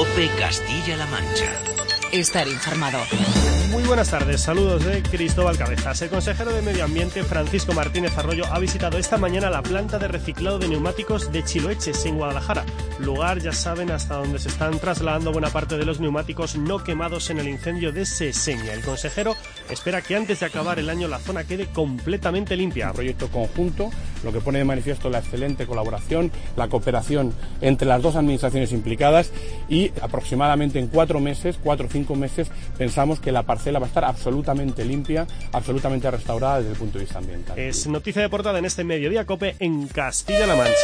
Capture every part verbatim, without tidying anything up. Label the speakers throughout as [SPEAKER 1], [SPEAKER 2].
[SPEAKER 1] COPE Castilla-La Mancha.
[SPEAKER 2] Estar informado.
[SPEAKER 3] Muy buenas tardes, saludos de Cristóbal Cabezas. El consejero de Medio Ambiente, Francisco Martínez Arroyo, ha visitado esta mañana la planta de reciclado de neumáticos de Chiloeches, en Guadalajara. Lugar, ya saben, hasta donde se están trasladando buena parte de los neumáticos no quemados en el incendio de Seseña. El consejero espera que antes de acabar el año la zona quede completamente limpia.
[SPEAKER 4] Un proyecto conjunto, lo que pone de manifiesto la excelente colaboración, la cooperación entre las dos administraciones implicadas, y aproximadamente en cuatro meses, cuatro o cinco meses, pensamos que la parcela va a estar absolutamente limpia, absolutamente restaurada desde el punto de vista ambiental.
[SPEAKER 3] Es noticia de portada en este Mediodía COPE en Castilla-La Mancha.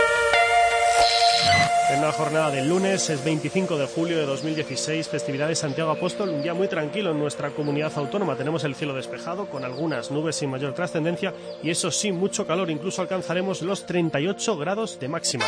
[SPEAKER 3] En una jornada del lunes, es veinticinco de julio de dos mil dieciséis, festividad de Santiago Apóstol, un día muy tranquilo en nuestra comunidad autónoma. Tenemos el cielo despejado, con algunas nubes sin mayor trascendencia, y eso sí, mucho calor, incluso alcanzaremos los treinta y ocho grados de máxima.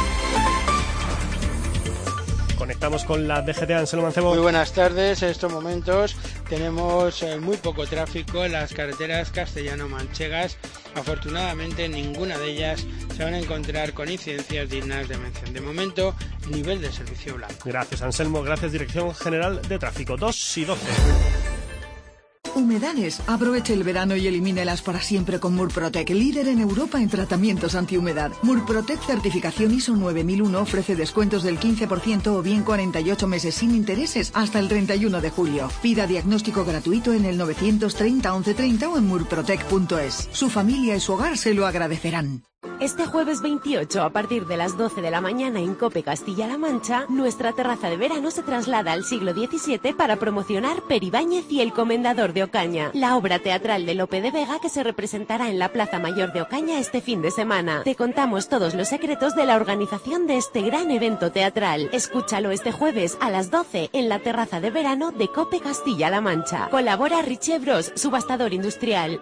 [SPEAKER 3] Conectamos con la D G T, Anselmo Mancebo.
[SPEAKER 5] Muy buenas tardes. En estos momentos tenemos eh, muy poco tráfico en las carreteras castellano-manchegas. Afortunadamente, ninguna de ellas se van a encontrar con incidencias dignas de mención. De momento, nivel de servicio blanco.
[SPEAKER 3] Gracias, Anselmo. Gracias, Dirección General de Tráfico. dos y doce.
[SPEAKER 6] Humedades. Aproveche el verano y elimínelas para siempre con Murprotec, líder en Europa en tratamientos antihumedad. Murprotec certificación I S O nueve mil uno ofrece descuentos del quince por ciento o bien cuarenta y ocho meses sin intereses hasta el treinta y uno de julio. Pida diagnóstico gratuito en el novecientos treinta once treinta o en murprotec punto es. Su familia y su hogar se lo agradecerán.
[SPEAKER 7] Este jueves veintiocho, a partir de las doce de la mañana en COPE Castilla-La Mancha, nuestra terraza de verano se traslada al siglo diecisiete para promocionar Peribáñez y el Comendador de Ocaña, la obra teatral de Lope de Vega que se representará en la Plaza Mayor de Ocaña este fin de semana. Te contamos todos los secretos de la organización de este gran evento teatral. Escúchalo este jueves a las doce en la terraza de verano de COPE Castilla-La Mancha. Colabora Richie Bros, subastador industrial.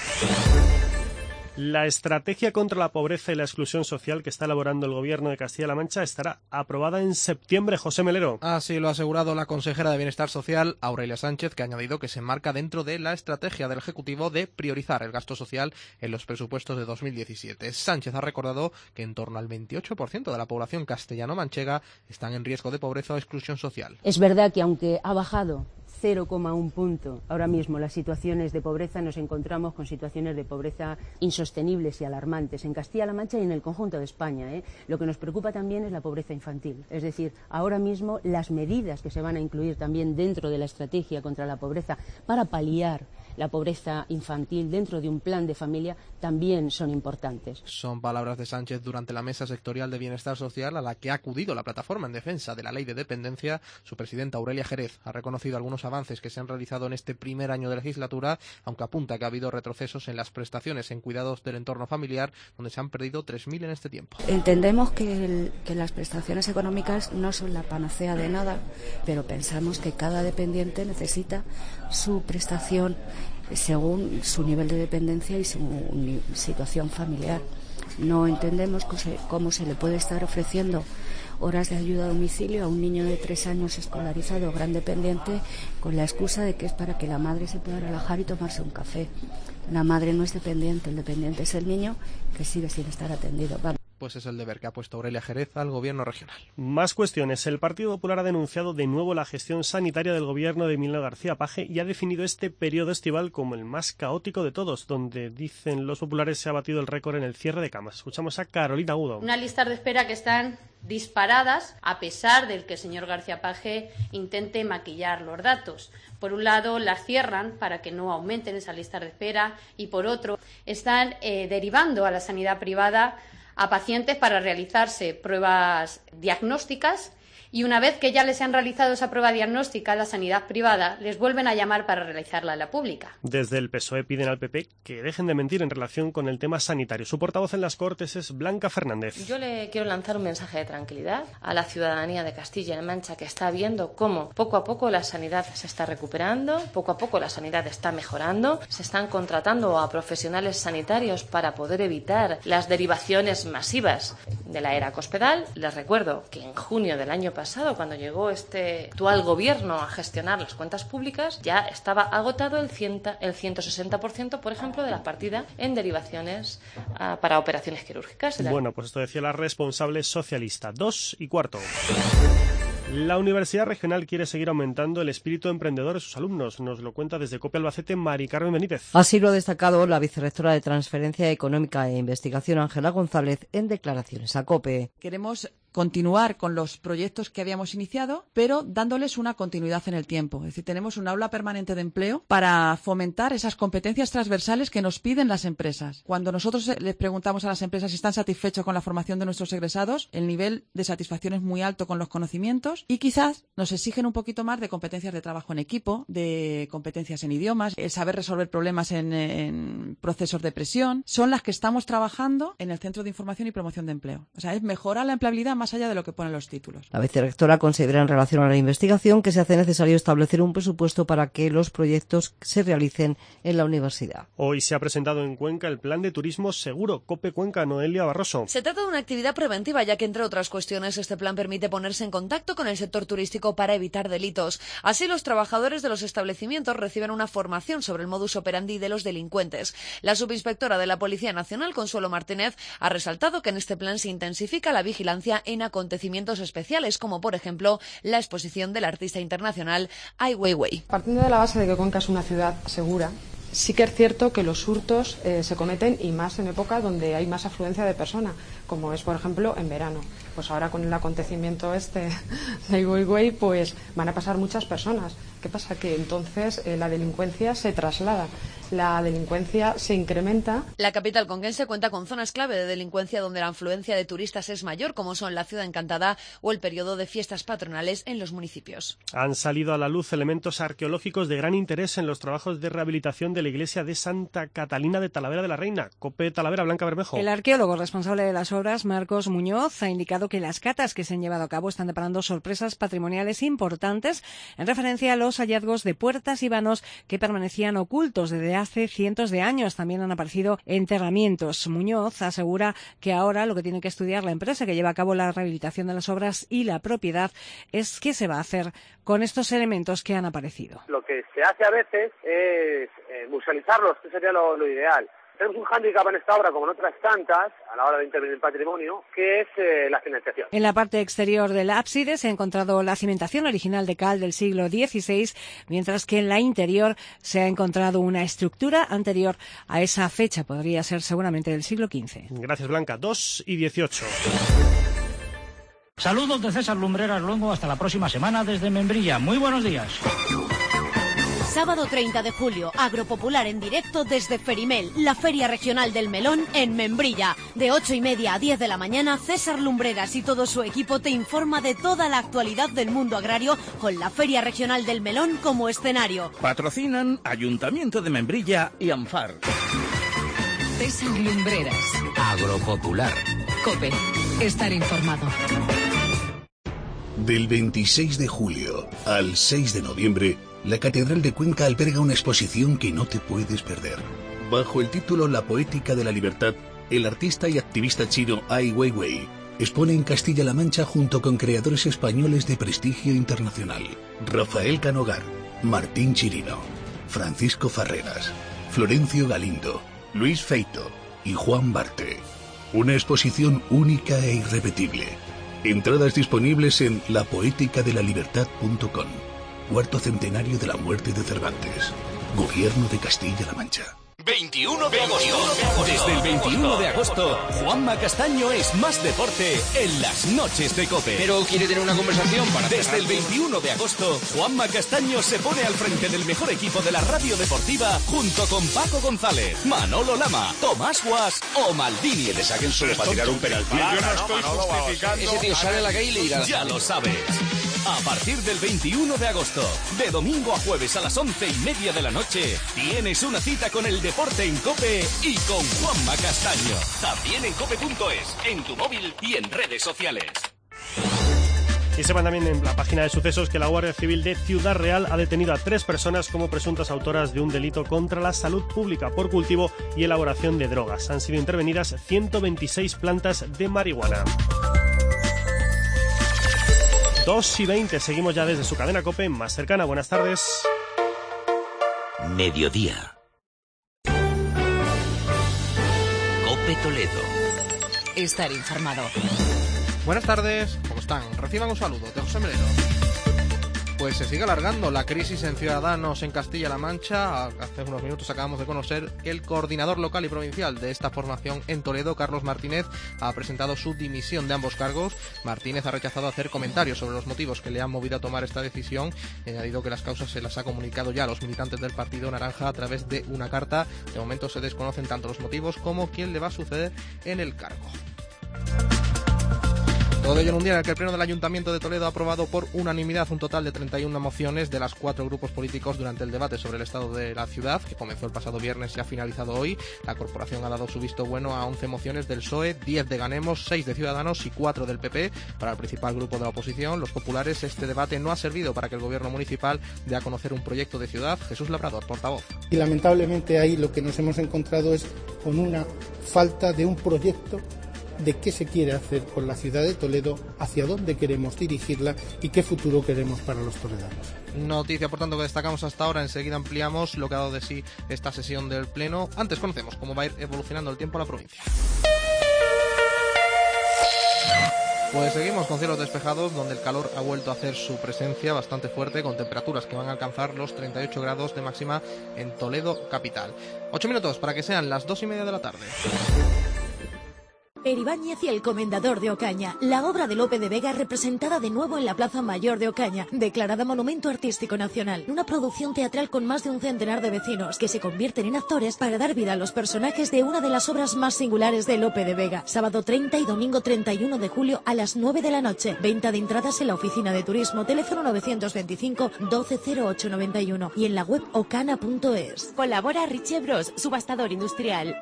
[SPEAKER 3] La estrategia contra la pobreza y la exclusión social que está elaborando el Gobierno de Castilla-La Mancha estará aprobada en septiembre. José Melero.
[SPEAKER 8] Así lo ha asegurado la consejera de Bienestar Social, Aurelia Sánchez, que ha añadido que se enmarca dentro de la estrategia del Ejecutivo de priorizar el gasto social en los presupuestos de dos mil diecisiete. Sánchez ha recordado que en torno al veintiocho por ciento de la población castellano-manchega están en riesgo de pobreza o exclusión social.
[SPEAKER 9] Es verdad que aunque ha bajado cero coma uno punto. Ahora mismo las situaciones de pobreza, nos encontramos con situaciones de pobreza insostenibles y alarmantes en Castilla-La Mancha y en el conjunto de España, ¿eh? Lo que nos preocupa también es la pobreza infantil. Es decir, ahora mismo las medidas que se van a incluir también dentro de la estrategia contra la pobreza para paliar la pobreza infantil dentro de un plan de familia también son importantes.
[SPEAKER 8] Son palabras de Sánchez durante la mesa sectorial de Bienestar Social a la que ha acudido la plataforma en defensa de la ley de dependencia. Su presidenta Aurelia Jerez ha reconocido algunos avances que se han realizado en este primer año de legislatura, aunque apunta que ha habido retrocesos en las prestaciones en cuidados del entorno familiar, donde se han perdido tres mil en este tiempo.
[SPEAKER 10] Entendemos que, el, que las prestaciones económicas no son la panacea de nada, pero pensamos que cada dependiente necesita su prestación según su nivel de dependencia y su situación familiar. No entendemos cómo se le puede estar ofreciendo horas de ayuda a domicilio a un niño de tres años escolarizado o gran dependiente con la excusa de que es para que la madre se pueda relajar y tomarse un café. La madre no es dependiente, el dependiente es el niño que sigue sin estar atendido. Vamos.
[SPEAKER 8] Pues es el deber que ha puesto Aurelia Jerez al Gobierno regional.
[SPEAKER 3] Más cuestiones. El Partido Popular ha denunciado de nuevo la gestión sanitaria del Gobierno de Emilio García Paje y ha definido este periodo estival como el más caótico de todos, donde, dicen los populares, se ha batido el récord en el cierre de camas. Escuchamos a Carolina Agudo.
[SPEAKER 11] Unas listas de espera que están disparadas, a pesar del que el señor García Paje intente maquillar los datos. Por un lado, las cierran para que no aumenten esas listas de espera y, por otro, están eh, derivando a la sanidad privada a pacientes para realizarse pruebas diagnósticas y una vez que ya les han realizado esa prueba diagnóstica en la sanidad privada, les vuelven a llamar para realizarla en la pública.
[SPEAKER 3] Desde el P S O E piden al P P que dejen de mentir en relación con el tema sanitario. Su portavoz en las Cortes es Blanca Fernández.
[SPEAKER 12] Yo le quiero lanzar un mensaje de tranquilidad a la ciudadanía de Castilla-La Mancha, que está viendo cómo poco a poco la sanidad se está recuperando, poco a poco la sanidad está mejorando, se están contratando a profesionales sanitarios para poder evitar las derivaciones masivas de la era Cospedal. Les recuerdo que en junio del año pasado, pasado, cuando llegó este actual gobierno a gestionar las cuentas públicas, ya estaba agotado el, ciento, el ciento sesenta por ciento, por ejemplo, de la partida en derivaciones uh, para operaciones quirúrgicas.
[SPEAKER 3] Bueno, pues esto decía la responsable socialista. Dos y cuarto. La Universidad Regional quiere seguir aumentando el espíritu emprendedor de sus alumnos. Nos lo cuenta desde COPE Albacete Mari Carmen Benítez.
[SPEAKER 13] Así lo ha destacado la vicerrectora de Transferencia Económica e Investigación, Ángela González, en declaraciones a COPE.
[SPEAKER 14] Queremos continuar con los proyectos que habíamos iniciado, pero dándoles una continuidad en el tiempo. Es decir, tenemos un aula permanente de empleo para fomentar esas competencias transversales que nos piden las empresas. Cuando nosotros les preguntamos a las empresas si están satisfechos con la formación de nuestros egresados, el nivel de satisfacción es muy alto con los conocimientos y quizás nos exigen un poquito más de competencias de trabajo en equipo, de competencias en idiomas, el saber resolver problemas en, en procesos de presión. Son las que estamos trabajando en el Centro de Información y Promoción de Empleo. O sea, es mejorar la empleabilidad más allá de lo que ponen los títulos.
[SPEAKER 13] La vicerrectora considera en relación a la investigación que se hace necesario establecer un presupuesto para que los proyectos se realicen en la universidad.
[SPEAKER 3] Hoy se ha presentado en Cuenca el plan de turismo seguro. COPE Cuenca, Noelia Barroso.
[SPEAKER 15] Se trata de una actividad preventiva, ya que entre otras cuestiones este plan permite ponerse en contacto con el sector turístico para evitar delitos. Así los trabajadores de los establecimientos reciben una formación sobre el modus operandi de los delincuentes. La subinspectora de la Policía Nacional, Consuelo Martínez, ha resaltado que en este plan se intensifica la vigilancia en acontecimientos especiales, como por ejemplo la exposición del artista internacional Ai Weiwei.
[SPEAKER 16] Partiendo de la base de que Cuenca es una ciudad segura, sí que es cierto que los hurtos eh, se cometen, y más en época donde hay más afluencia de personas, como es por ejemplo en verano. Pues ahora con el acontecimiento este de Ai Weiwei, pues van a pasar muchas personas. ¿Qué pasa? Que entonces eh, la delincuencia se traslada, la delincuencia se incrementa.
[SPEAKER 15] La capital conquense cuenta con zonas clave de delincuencia donde la afluencia de turistas es mayor, como son la Ciudad Encantada o el periodo de fiestas patronales en los municipios.
[SPEAKER 3] Han salido a la luz elementos arqueológicos de gran interés en los trabajos de rehabilitación de la iglesia de Santa Catalina de Talavera de la Reina. COPE Talavera, Blanca Bermejo.
[SPEAKER 17] El arqueólogo responsable de las obras, Marcos Muñoz, ha indicado que las catas que se han llevado a cabo están deparando sorpresas patrimoniales importantes en referencia a los hallazgos de puertas y vanos que permanecían ocultos desde hace cientos de años. También han aparecido enterramientos. Muñoz asegura que ahora lo que tiene que estudiar la empresa que lleva a cabo la rehabilitación de las obras y la propiedad es qué se va a hacer con estos elementos que han aparecido.
[SPEAKER 18] Lo que se hace a veces es eh, musealizarlos, que sería lo, lo ideal. Tenemos un hándicap en esta obra, como en otras tantas, a la hora de intervenir en patrimonio, que es eh, la financiación.
[SPEAKER 17] En la parte exterior del ábside se ha encontrado la cimentación original de cal del siglo dieciséis, mientras que en la interior se ha encontrado una estructura anterior a esa fecha. Podría ser seguramente del siglo quince.
[SPEAKER 3] Gracias, Blanca. dos y dieciocho.
[SPEAKER 19] Saludos de César Lumbreras Luengo. Hasta la próxima semana desde Membrilla. Muy buenos días.
[SPEAKER 7] Sábado treinta de julio, Agropopular en directo desde Ferimel, la Feria Regional del Melón en Membrilla. De ocho y media a diez de la mañana, César Lumbreras y todo su equipo te informa de toda la actualidad del mundo agrario con la Feria Regional del Melón como escenario.
[SPEAKER 20] Patrocinan Ayuntamiento de Membrilla y ANFAR.
[SPEAKER 2] César Lumbreras.
[SPEAKER 1] Agropopular.
[SPEAKER 2] COPE. Estar informado.
[SPEAKER 21] Del veintiséis de julio al seis de noviembre, la Catedral de Cuenca alberga una exposición que no te puedes perder. Bajo el título La Poética de la Libertad, el artista y activista chino Ai Weiwei expone en Castilla-La Mancha junto con creadores españoles de prestigio internacional. Rafael Canogar, Martín Chirino, Francisco Farreras, Florencio Galindo, Luis Feito y Juan Barte. Una exposición única e irrepetible. Entradas disponibles en la poética de la libertad punto com. Cuarto centenario de la muerte de Cervantes. Gobierno de Castilla-La Mancha.
[SPEAKER 22] veintiuno de agosto. Desde el veintiuno de agosto, Juanma Castaño es más deporte en las noches de COPE.
[SPEAKER 23] Pero quiere tener una conversación para...
[SPEAKER 22] Desde el veintiuno de agosto, Juanma Castaño se pone al frente del mejor equipo de la radio deportiva junto con Paco González, Manolo Lama, Tomás Guas o Maldini.
[SPEAKER 23] Que le saquen solo para tirar un penalti.
[SPEAKER 22] Yo no estoy justificando.
[SPEAKER 23] Ese tío sale a la calle y le dirá...
[SPEAKER 22] Ya lo sabes. A partir del veintiuno de agosto, de domingo a jueves a las once y media de la noche, tienes una cita con el deporte en COPE y con Juanma Castaño. También en cope punto es, en tu móvil y en redes sociales.
[SPEAKER 3] Y sepan también en la página de sucesos que la Guardia Civil de Ciudad Real ha detenido a tres personas como presuntas autoras de un delito contra la salud pública por cultivo y elaboración de drogas. Han sido intervenidas ciento veintiséis plantas de marihuana. dos y veinte, seguimos ya desde su cadena COPE más cercana. Buenas tardes.
[SPEAKER 1] Mediodía. COPE Toledo.
[SPEAKER 2] Estar informado.
[SPEAKER 8] Buenas tardes. Como están? Reciban un saludo de José Melero. Pues se sigue alargando la crisis en Ciudadanos en Castilla-La Mancha. Hace unos minutos acabamos de conocer que el coordinador local y provincial de esta formación en Toledo, Carlos Martínez, ha presentado su dimisión de ambos cargos. Martínez ha rechazado hacer comentarios sobre los motivos que le han movido a tomar esta decisión. Ha añadido que las causas se las ha comunicado ya a los militantes del Partido Naranja a través de una carta. De momento se desconocen tanto los motivos como quién le va a suceder en el cargo. Todo ello en un día en el que el Pleno del Ayuntamiento de Toledo ha aprobado por unanimidad un total de treinta y una mociones de las cuatro grupos políticos durante el debate sobre el estado de la ciudad, que comenzó el pasado viernes y ha finalizado hoy. La corporación ha dado su visto bueno a once mociones del P S O E, diez de Ganemos, seis de Ciudadanos y cuatro del P P. Para el principal grupo de la oposición, los populares, este debate no ha servido para que el gobierno municipal dé a conocer un proyecto de ciudad. Jesús Labrador, portavoz.
[SPEAKER 4] Y lamentablemente ahí lo que nos hemos encontrado es con una falta de un proyecto de qué se quiere hacer con la ciudad de Toledo, hacia dónde queremos dirigirla y qué futuro queremos para los toledanos.
[SPEAKER 8] Noticia, por tanto, que destacamos hasta ahora. Enseguida ampliamos lo que ha dado de sí esta sesión del Pleno. Antes conocemos cómo va a ir evolucionando el tiempo a la provincia. Pues seguimos con cielos despejados, donde el calor ha vuelto a hacer su presencia bastante fuerte, con temperaturas que van a alcanzar los treinta y ocho grados de máxima en Toledo capital. Ocho minutos para que sean las dos y media de la tarde.
[SPEAKER 5] Peribáñez y el Comendador de Ocaña, la obra de Lope de Vega representada de nuevo en la Plaza Mayor de Ocaña, declarada Monumento Artístico Nacional. Una producción teatral con más de un centenar de vecinos que se convierten en actores para dar vida a los personajes de una de las obras más singulares de Lope de Vega. Sábado treinta y domingo treinta y uno de julio a las nueve de la noche. Venta de entradas en la Oficina de Turismo, teléfono novecientos veinticinco doce cero ocho noventa y uno y en la web ocana punto es.
[SPEAKER 7] Colabora Richie Bros, subastador industrial.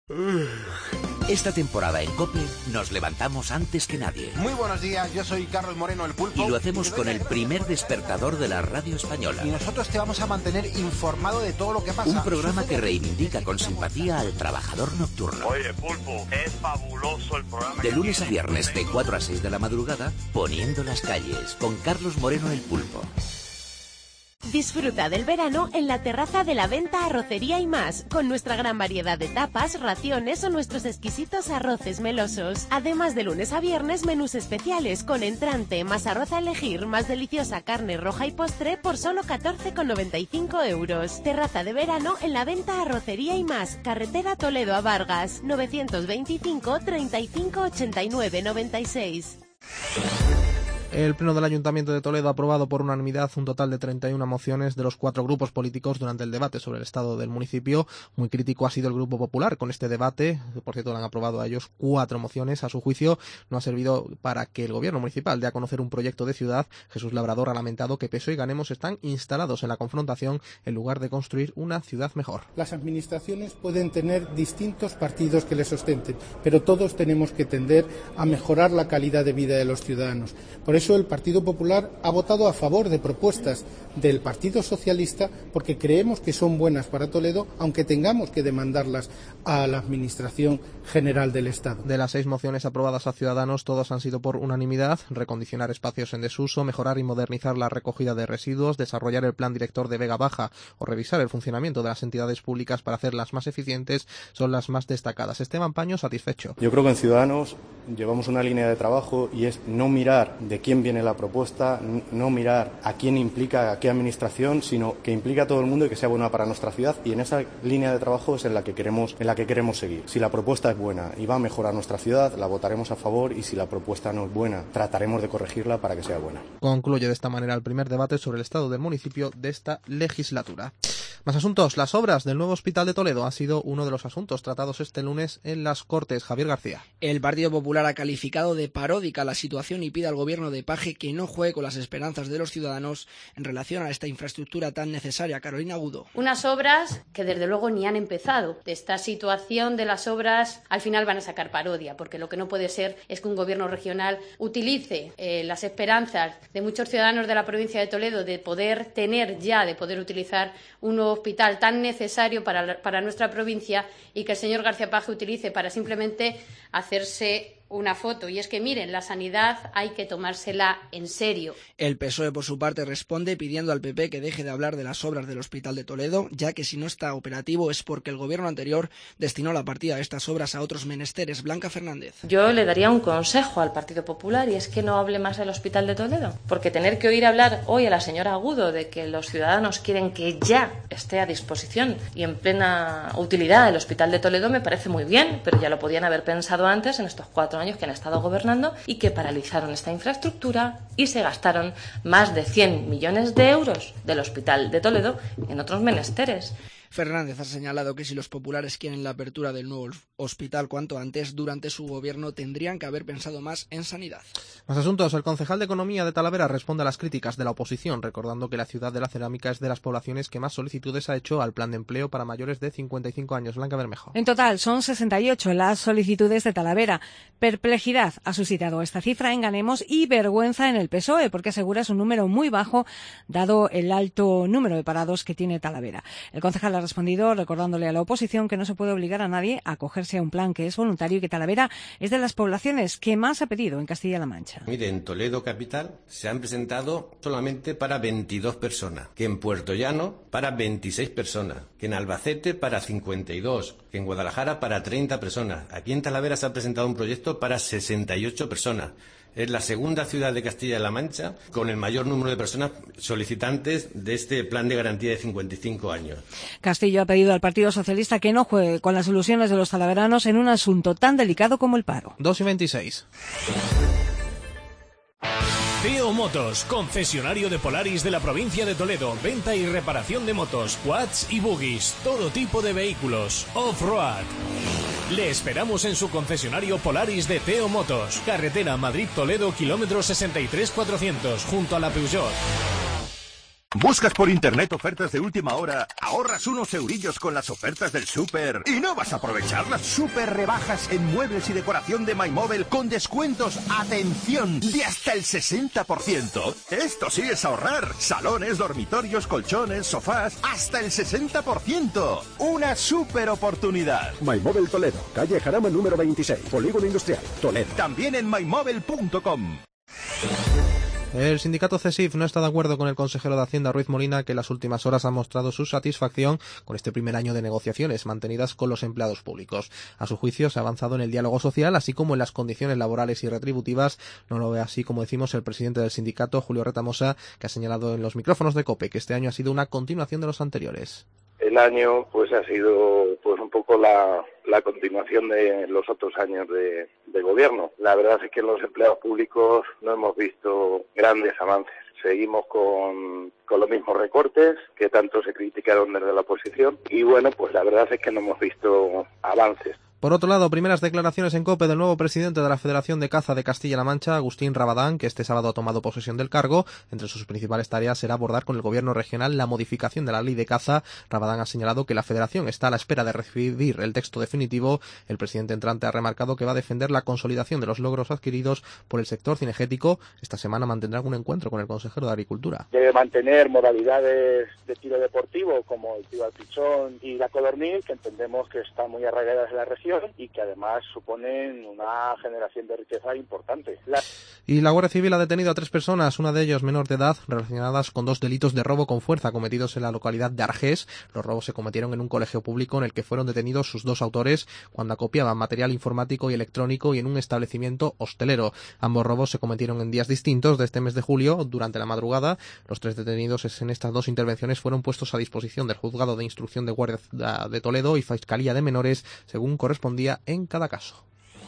[SPEAKER 1] Esta temporada en COPE nos levantamos antes que nadie.
[SPEAKER 6] Muy buenos días, yo soy Carlos Moreno, el Pulpo.
[SPEAKER 1] Y lo hacemos con el primer despertador de la radio española.
[SPEAKER 6] Y nosotros te vamos a mantener informado de todo lo que pasa.
[SPEAKER 1] Un programa que reivindica con simpatía al trabajador nocturno.
[SPEAKER 24] Oye, Pulpo, es fabuloso el programa.
[SPEAKER 1] De lunes a viernes, de cuatro a seis de la madrugada, Poniendo las calles, con Carlos Moreno, el Pulpo.
[SPEAKER 7] Disfruta del verano en la terraza de la Venta Arrocería y Más, con nuestra gran variedad de tapas, raciones o nuestros exquisitos arroces melosos. Además, de lunes a viernes, menús especiales con entrante, más arroz a elegir, más deliciosa carne roja y postre por solo catorce con noventa y cinco euros. Terraza de verano en la Venta Arrocería y Más, carretera Toledo a Vargas, novecientos veinticinco treinta y cinco ochenta y nueve noventa y seis.
[SPEAKER 8] El Pleno del Ayuntamiento de Toledo ha aprobado por unanimidad un total de treinta y una mociones de los cuatro grupos políticos durante el debate sobre el estado del municipio. Muy crítico ha sido el Grupo Popular con este debate. Por cierto, le han aprobado a ellos cuatro mociones. A su juicio, no ha servido para que el gobierno municipal dé a conocer un proyecto de ciudad. Jesús Labrador ha lamentado que P S O E y Ganemos están instalados en la confrontación en lugar de construir una ciudad mejor.
[SPEAKER 4] Las administraciones pueden tener distintos partidos que les sustenten, pero todos tenemos que tender a mejorar la calidad de vida de los ciudadanos. Por eso el Partido Popular ha votado a favor de propuestas del Partido Socialista porque creemos que son buenas para Toledo, aunque tengamos que demandarlas a la Administración General del Estado.
[SPEAKER 8] De las seis mociones aprobadas a Ciudadanos, todas han sido por unanimidad: recondicionar espacios en desuso, mejorar y modernizar la recogida de residuos, desarrollar el plan director de Vega Baja o revisar el funcionamiento de las entidades públicas para hacerlas más eficientes son las más destacadas. Esteban Paño, satisfecho.
[SPEAKER 25] Yo creo que en Ciudadanos llevamos una línea de trabajo y es no mirar de quién viene la propuesta, no mirar a quién implica, a qué administración, sino que implica a todo el mundo y que sea buena para nuestra ciudad, y en esa línea de trabajo es en la que queremos, en la que queremos seguir. Si la propuesta es buena y va a mejorar nuestra ciudad, la votaremos a favor, y si la propuesta no es buena, trataremos de corregirla para que sea buena.
[SPEAKER 8] Concluye de esta manera el primer debate sobre el estado del municipio de esta legislatura. Más asuntos. Las obras del nuevo Hospital de Toledo ha sido uno de los asuntos tratados este lunes en las Cortes. Javier García.
[SPEAKER 26] El Partido Popular ha calificado de paródica la situación y pide al gobierno de Paje que no juegue con las esperanzas de los ciudadanos en relación a esta infraestructura tan necesaria. Carolina Agudo.
[SPEAKER 11] Unas obras que desde luego ni han empezado. De esta situación de las obras al final van a sacar parodia, porque lo que no puede ser es que un gobierno regional utilice eh, las esperanzas de muchos ciudadanos de la provincia de Toledo de poder tener ya, de poder utilizar un nuevo hospital tan necesario para, para nuestra provincia, y que el señor García Paje utilice para simplemente hacerse una foto, y es que miren, la sanidad hay que tomársela en serio.
[SPEAKER 26] El P S O E, por su parte, responde pidiendo al P P que deje de hablar de las obras del Hospital de Toledo, ya que si no está operativo es porque el gobierno anterior destinó la partida de estas obras a otros menesteres. Blanca Fernández.
[SPEAKER 9] Yo le daría un consejo al Partido Popular, y es que no hable más del Hospital de Toledo, porque tener que oír hablar hoy a la señora Agudo de que los ciudadanos quieren que ya esté a disposición y en plena utilidad el Hospital de Toledo me parece muy bien, pero ya lo podían haber pensado antes, en estos cuatro años que han estado gobernando y que paralizaron esta infraestructura y se gastaron más de cien millones de euros del Hospital de Toledo en otros menesteres.
[SPEAKER 26] Fernández ha señalado que si los populares quieren la apertura del nuevo hospital cuanto antes, durante su gobierno tendrían que haber pensado más en sanidad.
[SPEAKER 8] Más asuntos. El concejal de Economía de Talavera responde a las críticas de la oposición, recordando que la ciudad de la cerámica es de las poblaciones que más solicitudes ha hecho al plan de empleo para mayores de cincuenta y cinco años. Blanca Bermejo.
[SPEAKER 17] En total son sesenta y ocho las solicitudes de Talavera. Perplejidad ha suscitado esta cifra en Ganemos y vergüenza en el P S O E, porque asegura es un número muy bajo dado el alto número de parados que tiene Talavera. El concejal ha respondido recordándole a la oposición que no se puede obligar a nadie a acogerse a un plan que es voluntario y que Talavera es de las poblaciones que más ha pedido en Castilla-La Mancha.
[SPEAKER 10] Mire, en Toledo capital se han presentado solamente para veintidós personas, que en Puerto Llano para veintiséis personas, que en Albacete para cincuenta y dos, que en Guadalajara para treinta personas. Aquí en Talavera se ha presentado un proyecto para sesenta y ocho personas. Es la segunda ciudad de Castilla-La Mancha con el mayor número de personas solicitantes de este plan de garantía de cincuenta y cinco años.
[SPEAKER 17] Castillo ha pedido al Partido Socialista que no juegue con las ilusiones de los talaveranos en un asunto tan delicado como el paro.
[SPEAKER 8] dos y veintiséis.
[SPEAKER 12] Teo Motos, concesionario de Polaris de la provincia de Toledo. Venta y reparación de motos, quads y buggies. Todo tipo de vehículos. Off-road. Le esperamos en su concesionario Polaris de Teo Motos. Carretera Madrid-Toledo, kilómetro sesenta y tres cuatrocientos, junto a la Peugeot.
[SPEAKER 13] ¿Buscas por internet ofertas de última hora? Ahorras unos eurillos con las ofertas del súper y no vas a aprovechar las súper rebajas en muebles y decoración de MyMobile con descuentos, atención, de hasta el sesenta por ciento. Esto sí es ahorrar. Salones, dormitorios, colchones, sofás, hasta el sesenta por ciento. Una súper oportunidad.
[SPEAKER 14] MyMobile Toledo, calle Jarama número veintiséis, Polígono Industrial, Toledo.
[SPEAKER 13] También en mymobile punto com.
[SPEAKER 8] El sindicato CESIF no está de acuerdo con el consejero de Hacienda, Ruiz Molina, que en las últimas horas ha mostrado su satisfacción con este primer año de negociaciones mantenidas con los empleados públicos. A su juicio, se ha avanzado en el diálogo social, así como en las condiciones laborales y retributivas. No lo ve así, como decimos, el presidente del sindicato, Julio Retamosa, que ha señalado en los micrófonos de COPE que este año ha sido una continuación de los anteriores.
[SPEAKER 16] El año pues ha sido pues un poco la, la continuación de los otros años de, de gobierno. La verdad es que en los empleados públicos no hemos visto grandes avances. Seguimos con, con los mismos recortes que tanto se criticaron desde la oposición y bueno, pues la verdad es que no hemos visto avances.
[SPEAKER 8] Por otro lado, primeras declaraciones en COPE del nuevo presidente de la Federación de Caza de Castilla-La Mancha, Agustín Rabadán, que este sábado ha tomado posesión del cargo. Entre sus principales tareas será abordar con el gobierno regional la modificación de la ley de caza. Rabadán ha señalado que la Federación está a la espera de recibir el texto definitivo. El presidente entrante ha remarcado que va a defender la consolidación de los logros adquiridos por el sector cinegético. Esta semana mantendrá un encuentro con el consejero de Agricultura.
[SPEAKER 16] Debe mantener modalidades de tiro deportivo como el tiro al pichón y la codorniz, que entendemos que están muy arraigadas en la región y que además suponen una generación de riqueza importante. La...
[SPEAKER 8] Y la Guardia Civil ha detenido a tres personas, una de ellas menor de edad, relacionadas con dos delitos de robo con fuerza cometidos en la localidad de Argés. Los robos se cometieron en un colegio público en el que fueron detenidos sus dos autores cuando acopiaban material informático y electrónico y en un establecimiento hostelero. Ambos robos se cometieron en días distintos de este mes de julio, durante la madrugada. Los tres detenidos en estas dos intervenciones fueron puestos a disposición del Juzgado de Instrucción de Guardia de Toledo y Fiscalía de Menores, según correspondía en cada caso.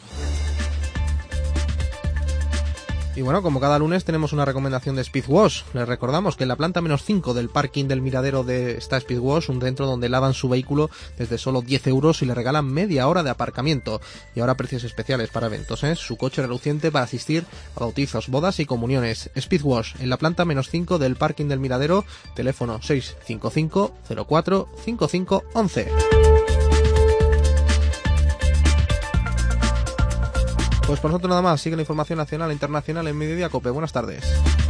[SPEAKER 8] Y bueno, como cada lunes tenemos una recomendación de Speedwash. Les recordamos que en la planta menos cinco del parking del Miradero de está Speedwash, un centro donde lavan su vehículo desde solo diez euros y le regalan media hora de aparcamiento. Y ahora precios especiales para eventos, ¿eh? Su coche reluciente para asistir a bautizos, bodas y comuniones. Speedwash, en la planta menos cinco del parking del Miradero, teléfono seis cinco cinco cero cuatro cinco cinco once. Pues por nosotros nada más. Sigue la información nacional e internacional en Mediodía Cope. Buenas tardes.